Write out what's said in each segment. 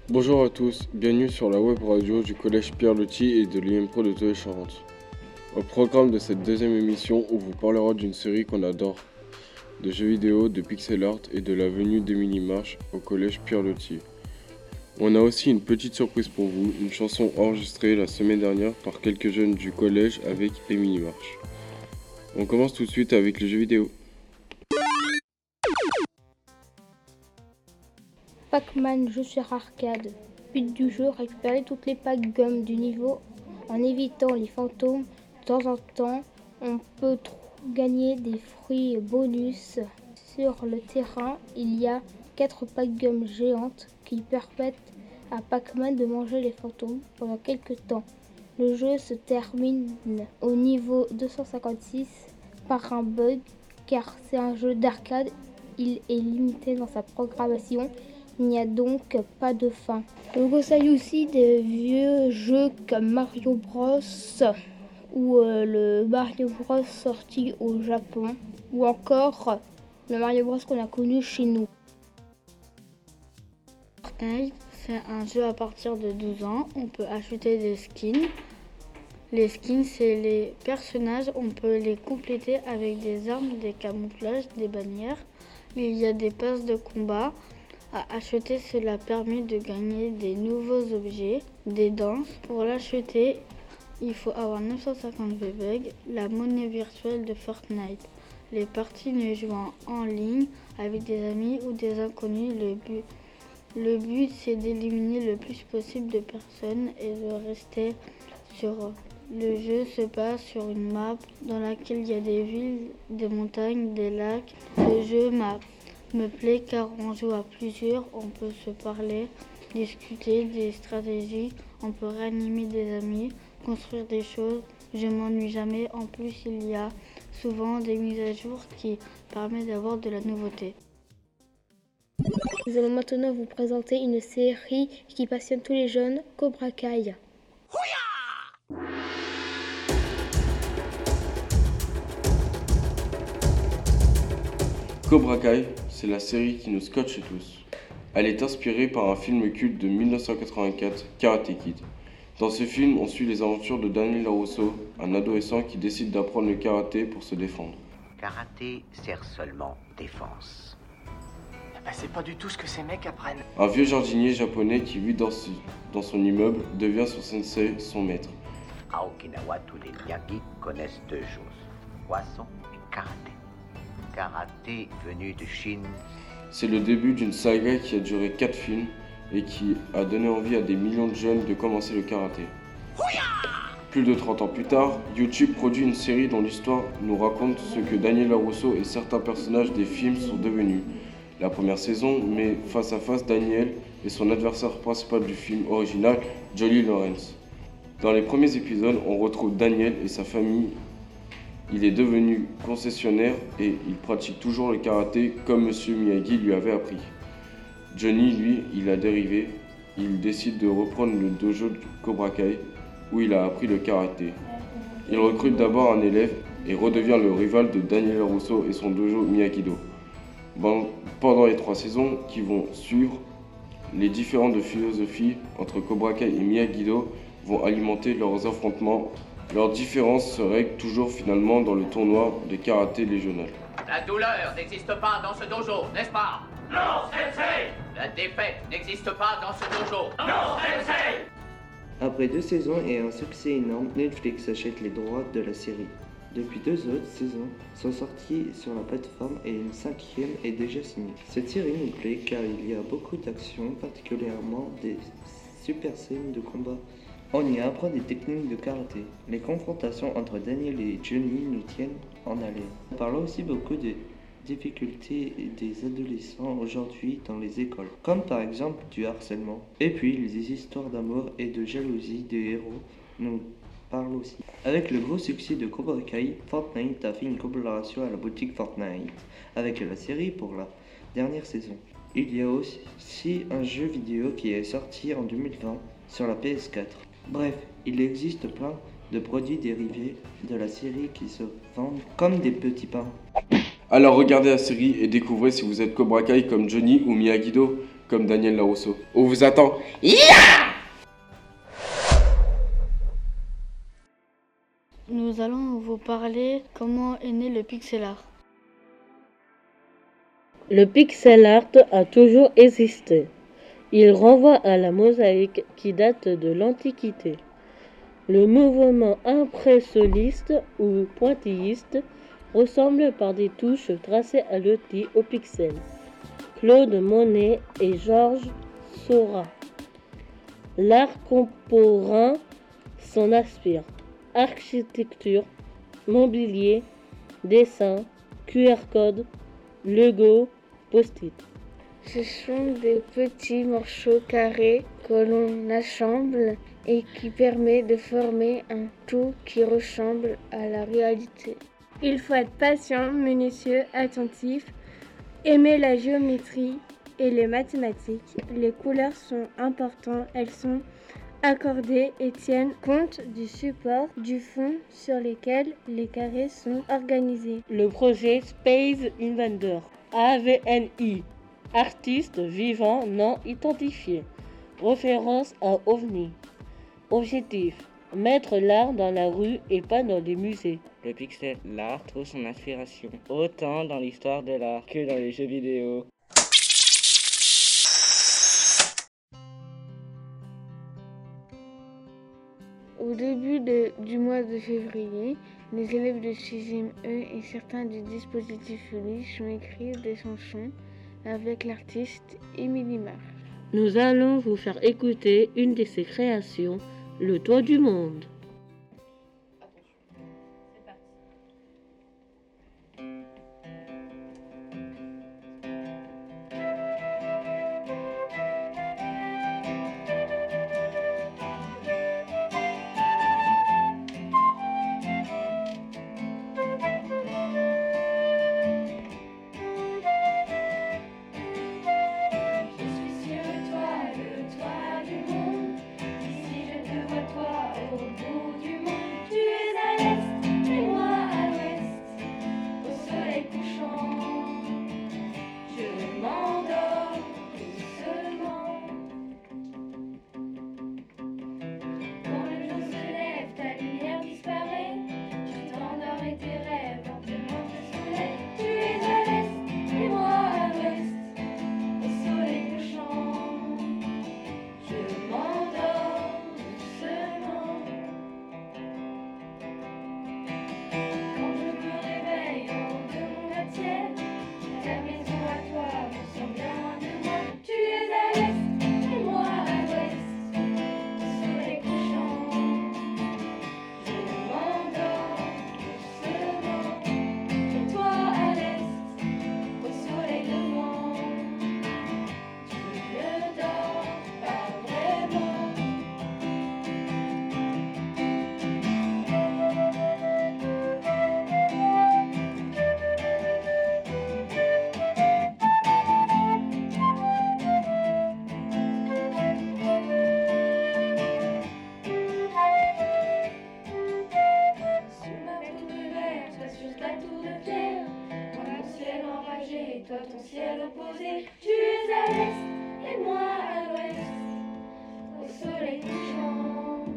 Bonjour à tous, bienvenue sur la web radio du collège Pierre Loti et de l'IMPRO de Tolède-Charente. Au programme de cette deuxième émission, on vous parlera d'une série qu'on adore, de jeux vidéo, de pixel art et de la venue d'Émilie Marche au collège Pierre Loti. On a aussi une petite surprise pour vous, une chanson enregistrée la semaine dernière par quelques jeunes du collège avec Émilie Marche. On commence tout de suite avec les jeux vidéo. Pac-Man jeu sur arcade. But du jeu, récupérer toutes les packs gommes du niveau en évitant les fantômes. De temps en temps, on peut gagner des fruits bonus. Sur le terrain, il y a 4 packs gommes géantes qui permettent à Pac-Man de manger les fantômes pendant quelques temps. Le jeu se termine au niveau 256 par un bug car c'est un jeu d'arcade, il est limité dans sa programmation. Il n'y a donc pas de fin. Je vous conseille aussi des vieux jeux comme Mario Bros ou le Mario Bros sorti au Japon ou encore le Mario Bros qu'on a connu chez nous. Fortnite, c'est un jeu à partir de 12 ans. On peut acheter des skins. Les skins, c'est les personnages. On peut les compléter avec des armes, des camouflages, des bannières. Il y a des passes de combat. À acheter, cela permet de gagner des nouveaux objets, des danses. Pour l'acheter, il faut avoir 950 V-Bucks, la monnaie virtuelle de Fortnite. Les parties ne jouent en ligne avec des amis ou des inconnus. Le but, c'est d'éliminer le plus possible de personnes et de rester sur. Le jeu se passe sur une map dans laquelle il y a des villes, des montagnes, des lacs. Ce jeu me plaît car on joue à plusieurs, on peut se parler, discuter des stratégies, on peut réanimer des amis, construire des choses. Je m'ennuie jamais. En plus, il y a souvent des mises à jour qui permettent d'avoir de la nouveauté. Nous allons maintenant vous présenter une série qui passionne tous les jeunes, Cobra Kai. Cobra Kai, c'est la série qui nous scotche tous. Elle est inspirée par un film culte de 1984, Karate Kid. Dans ce film, on suit les aventures de Daniel LaRusso, un adolescent qui décide d'apprendre le karaté pour se défendre. Karaté sert seulement défense. C'est pas du tout ce que ces mecs apprennent. Un vieux jardinier japonais qui vit dans son immeuble devient son sensei, son maître. À Okinawa, tous les Miyagi connaissent deux choses, poisson et karaté. Karaté venu de Chine. C'est le début d'une saga qui a duré 4 films et qui a donné envie à des millions de jeunes de commencer le karaté. Plus de 30 ans plus tard, YouTube produit une série dont l'histoire nous raconte ce que Daniel LaRusso et certains personnages des films sont devenus. La première saison met face à face Daniel et son adversaire principal du film original, Johnny Lawrence. Dans les premiers épisodes, on retrouve Daniel et sa famille. Il est devenu concessionnaire et il pratique toujours le karaté comme Monsieur Miyagi lui avait appris. Johnny, lui, il a dérivé. Il décide de reprendre le dojo du Cobra Kai où il a appris le karaté. Il recrute d'abord un élève et redevient le rival de Daniel LaRusso et son dojo Miyagi-Do. Pendant les 3 saisons qui vont suivre, les différentes philosophies entre Cobra Kai et Miyagi-Do vont alimenter leurs affrontements. Leurs différences se règlent toujours finalement dans le tournoi de karaté régional. La douleur n'existe pas dans ce dojo, n'est-ce pas? Non, sensei! La défaite n'existe pas dans ce dojo. Non, sensei! Après 2 saisons et un succès énorme, Netflix achète les droits de la série. Depuis 2 autres saisons sont sorties sur la plateforme et une 5e est déjà signée. Cette série nous plaît car il y a beaucoup d'action, particulièrement des super scènes de combat. On y apprend des techniques de karaté. Les confrontations entre Daniel et Johnny nous tiennent en haleine. On parle aussi beaucoup des difficultés des adolescents aujourd'hui dans les écoles, comme par exemple du harcèlement. Et puis les histoires d'amour et de jalousie des héros nous parlent aussi. Avec le gros succès de Cobra Kai, Fortnite a fait une collaboration à la boutique Fortnite avec la série pour la dernière saison. Il y a aussi un jeu vidéo qui est sorti en 2020 sur la PS4. Bref, il existe plein de produits dérivés de la série qui se vendent comme des petits pains. Alors regardez la série et découvrez si vous êtes Cobra Kai comme Johnny ou Miyagi-Do. comme Daniel Larousseau. On vous attend. Nous allons vous parler comment est né le pixel art. Le pixel art a toujours existé. Il renvoie à la mosaïque qui date de l'Antiquité. Le mouvement impressionniste ou pointilliste ressemble par des touches tracées à l'outil au pixel. Claude Monet et Georges Seurat. L'art contemporain s'en inspire. Architecture, mobilier, dessin, QR code, Lego, post-it. Ce sont des petits morceaux carrés que l'on assemble et qui permet de former un tout qui ressemble à la réalité. Il faut être patient, minutieux, attentif, aimer la géométrie et les mathématiques. Les couleurs sont importantes, elles sont accordées et tiennent compte du support, du fond sur lequel les carrés sont organisés. Le projet Space Invader, AVNI, artiste vivant non identifié, référence à OVNI. Objectif, mettre l'art dans la rue et pas dans les musées. Le pixel art trouve son inspiration autant dans l'histoire de l'art que dans les jeux vidéo. Au début du mois de février, les élèves de 6e E et certains du dispositif Ulysse ont écrit des chansons avec l'artiste Émilie March. Nous allons vous faire écouter une de ses créations, Le Toit du Monde. Toi ton ciel opposé, tu es à l'est et moi à l'ouest, au soleil couchant.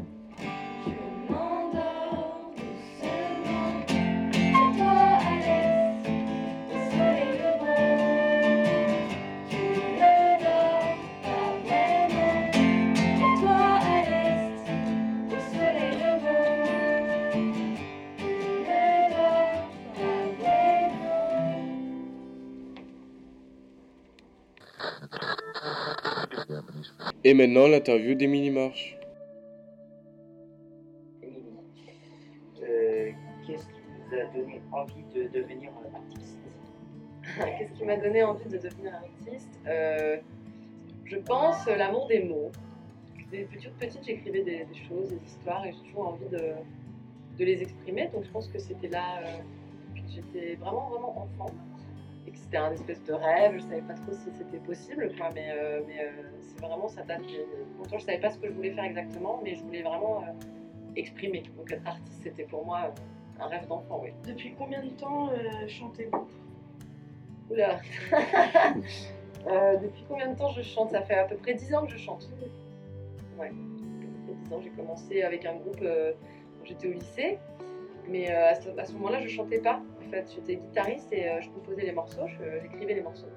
Je m'endors doucement, et toi à l'est, au soleil levant. Tu ne dors pas vraiment, et toi à l'est, au soleil levant. Tu ne dors pas vraiment. Et maintenant, l'interview d'Émilie March. Qu'est-ce qui vous a donné envie de devenir artiste? Qu'est-ce qui m'a donné envie de devenir artiste? Je pense l'amour des mots. Depuis toute petite, j'écrivais des choses, des histoires, et j'ai toujours envie de les exprimer. Donc je pense que c'était là depuis que j'étais vraiment enfant. Et que c'était un espèce de rêve, je savais pas trop si c'était possible, quoi, mais c'est vraiment, ça date longtemps, je savais pas ce que je voulais faire exactement, mais je voulais vraiment exprimer. Donc être artiste, c'était pour moi un rêve d'enfant, oui. Depuis combien de temps chantez-vous? Oula Depuis combien de temps je chante? Ça fait à peu près 10 ans que je chante. Ouais, à peu près 10 ans. J'ai commencé avec un groupe quand j'étais au lycée. Mais à ce moment-là, je chantais pas. En fait, j'étais guitariste et je composais les morceaux, j'écrivais les morceaux.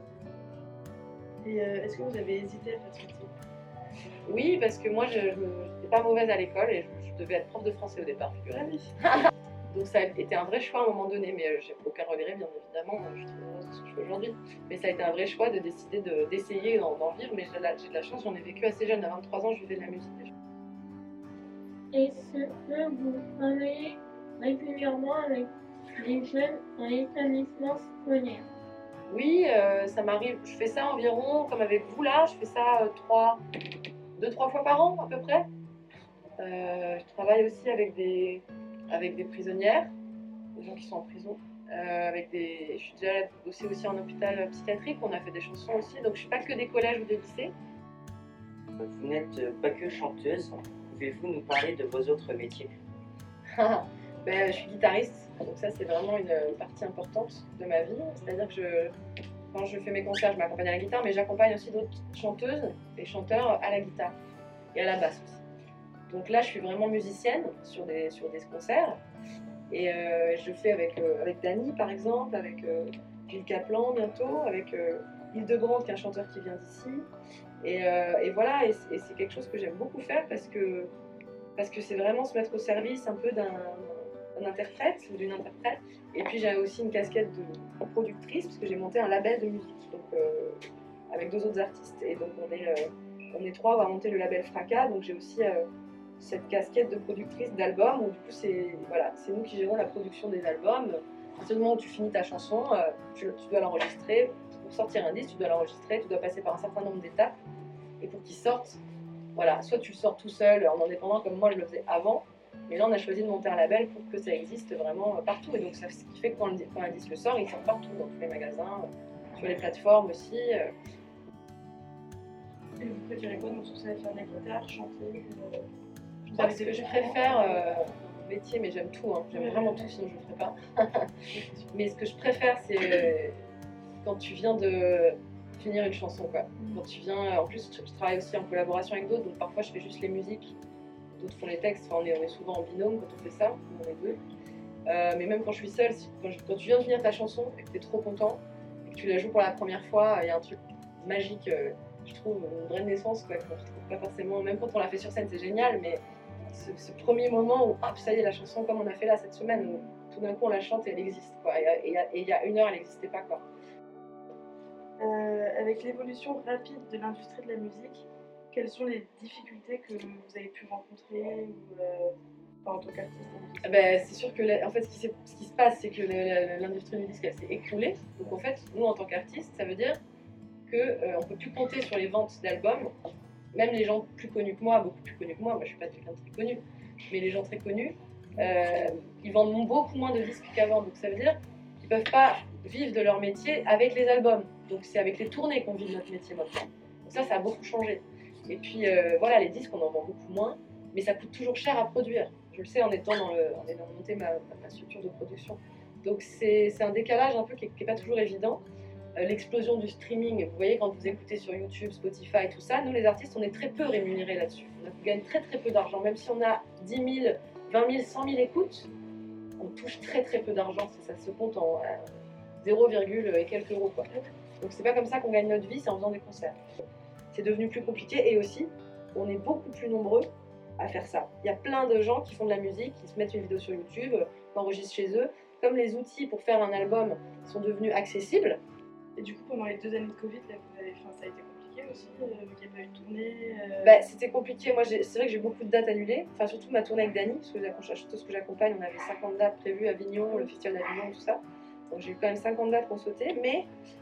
Et est-ce que vous avez hésité à faire ce métier? Oui, parce que moi, je n'étais pas mauvaise à l'école et je devais être prof de français au départ, figurez-vous. Donc ça a été un vrai choix à un moment donné, mais j'ai aucun regret, bien évidemment. Je suis très heureuse de ce que je fais aujourd'hui. Mais ça a été un vrai choix de décider d'essayer d'en vivre. Mais j'ai de la chance, j'en ai vécu assez jeune. À 23 ans, je vivais de la musique déjà. Est-ce que vous travaillez régulièrement avec des jeunes en établissement scolaire? Oui, ça m'arrive. Je fais ça environ, comme avec vous là, je fais ça 2-3 fois par an à peu près. Je travaille aussi avec des prisonnières, des gens qui sont en prison. Je suis déjà bossée aussi en hôpital psychiatrique, on a fait des chansons aussi, donc je ne suis pas que des collèges ou des lycées. Vous n'êtes pas que chanteuse, pouvez-vous nous parler de vos autres métiers? Je suis guitariste, donc ça c'est vraiment une partie importante de ma vie, c'est-à-dire que quand je fais mes concerts, je m'accompagne à la guitare, mais j'accompagne aussi d'autres chanteuses et chanteurs à la guitare et à la basse aussi. Donc là, je suis vraiment musicienne sur des concerts. Et je fais avec Dany, par exemple, avec Gilles Caplan bientôt, avec Hildebrand, qui est un chanteur qui vient d'ici. Et voilà, et c'est quelque chose que j'aime beaucoup faire parce que c'est vraiment se mettre au service un peu d'un interprète ou d'une interprète. Et puis j'ai aussi une casquette de productrice, parce que j'ai monté un label de musique, donc, avec 2 autres artistes. Et donc on est 3 à monter le label Fracas, donc j'ai aussi cette casquette de productrice d'albums, où du coup c'est nous qui gérons la production des albums. À partir du moment où tu finis ta chanson, tu dois l'enregistrer. Pour sortir un disque, tu dois l'enregistrer, tu dois passer par un certain nombre d'étapes. Et pour qu'il sorte, voilà, soit tu le sors tout seul en indépendant comme moi je le faisais avant, mais là on a choisi de monter un label pour que ça existe vraiment partout. Et donc ce qui fait que quand un disque sort, il sort partout, dans tous les magasins, sur les plateformes aussi. Et vous préférez quoi? Donc vous savez faire de la guitare, chanter? Ce que je préfère dans mon métier, mais j'aime tout, hein. J'aime vraiment tout, sinon je ne le ferais pas. Mais ce que je préfère, c'est quand tu viens de finir une chanson, quoi. Quand tu viens, en plus, je travaille aussi en collaboration avec d'autres, donc parfois je fais juste les musiques, d'autres font les textes. Enfin, on est souvent en binôme quand on fait ça, on est 2. Mais même quand je suis seule, quand tu viens de finir ta chanson et que tu es trop content et que tu la joues pour la première fois, il y a un truc magique, je trouve, une vraie naissance, quoi, qu'on ne retrouve pas forcément. Même quand on l'a fait sur scène, c'est génial, mais ce premier moment où ça y est, la chanson comme on a fait là cette semaine, où tout d'un coup on la chante et elle existe, quoi. Et il y a 1 heure elle n'existait pas, quoi. Avec l'évolution rapide de l'industrie de la musique, quelles sont les difficultés que vous avez pu rencontrer en tant qu'artiste? C'est sûr que en fait, ce qui se passe, c'est que l'industrie du disque elle s'est écroulée. Donc en fait, nous en tant qu'artistes, ça veut dire qu'on ne peut plus compter sur les ventes d'albums. Même les gens plus connus que moi, beaucoup plus connus que moi je suis pas quelqu'un de très connu, mais les gens très connus, ils vendent beaucoup moins de disques qu'avant. Donc ça veut dire qu'ils ne peuvent pas vivre de leur métier avec les albums. Donc c'est avec les tournées qu'on vit de notre métier maintenant. Donc ça a beaucoup changé. Et puis voilà, les disques on en vend beaucoup moins, mais ça coûte toujours cher à produire. Je le sais en étant en ayant monté ma structure de production. Donc c'est un décalage un peu qui n'est pas toujours évident. L'explosion du streaming, vous voyez quand vous écoutez sur YouTube, Spotify, tout ça, nous les artistes on est très peu rémunérés là-dessus. On gagne très très peu d'argent, même si on a 10 000, 20 000, 100 000 écoutes, on touche très très peu d'argent, ça se compte en 0, et quelques euros, quoi. Donc c'est pas comme ça qu'on gagne notre vie, c'est en faisant des concerts. C'est devenu plus compliqué et aussi on est beaucoup plus nombreux à faire ça. Il y a plein de gens qui font de la musique, qui se mettent une vidéo sur YouTube, enregistrent chez eux. Comme les outils pour faire un album sont devenus accessibles. Et du coup, pendant les 2 années de Covid, là, ça a été compliqué aussi, vu qu'il n'y a pas eu de tournée. C'était compliqué. Moi, c'est vrai que j'ai beaucoup de dates annulées. Enfin, surtout ma tournée avec Dany, parce que tout ce que j'accompagne, on avait 50 dates prévues à Avignon, le festival d'Avignon, tout ça. Donc j'ai eu quand même 50 dates qu'on sautait, mais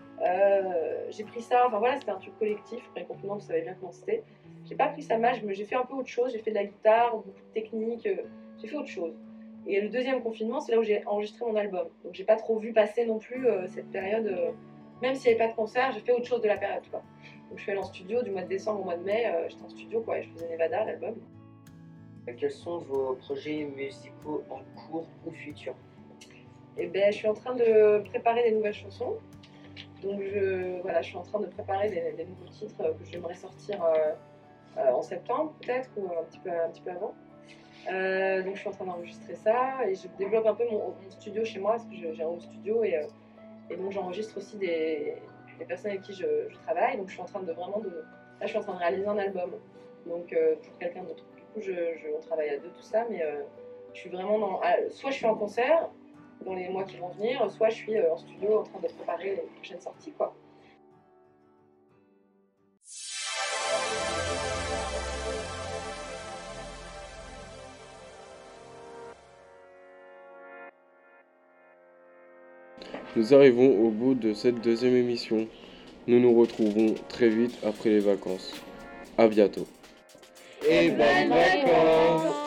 j'ai pris ça. Enfin voilà, c'était un truc collectif. Après le confinement, vous savez bien comment c'était. J'ai pas pris ça mal. J'ai fait un peu autre chose. J'ai fait de la guitare, beaucoup de technique. J'ai fait autre chose. Et le 2e confinement, c'est là où j'ai enregistré mon album. Donc j'ai pas trop vu passer non plus cette période. Même s'il n'y avait pas de concert, j'ai fait autre chose de la période, quoi. Donc je suis allée en studio du mois de décembre au mois de mai, j'étais en studio, quoi, et je faisais Nevada, l'album. Quels sont vos projets musicaux en cours ou futurs? Je suis en train de préparer des nouvelles chansons. Donc voilà, je suis en train de préparer des nouveaux titres que j'aimerais sortir en septembre peut-être ou un petit peu avant. Donc je suis en train d'enregistrer ça et je développe un peu mon studio chez moi parce que j'ai un home studio et donc j'enregistre aussi des personnes avec qui je travaille. Donc je suis en train là je suis en train de réaliser un album donc pour quelqu'un d'autre. Du coup on travaille à deux tout ça, mais je suis vraiment soit je suis en concert dans les mois qui vont venir, soit je suis en studio en train de préparer les prochaines sorties quoi. Nous arrivons au bout de cette deuxième émission. Nous nous retrouvons très vite après les vacances. À bientôt. Et bonnes vacances!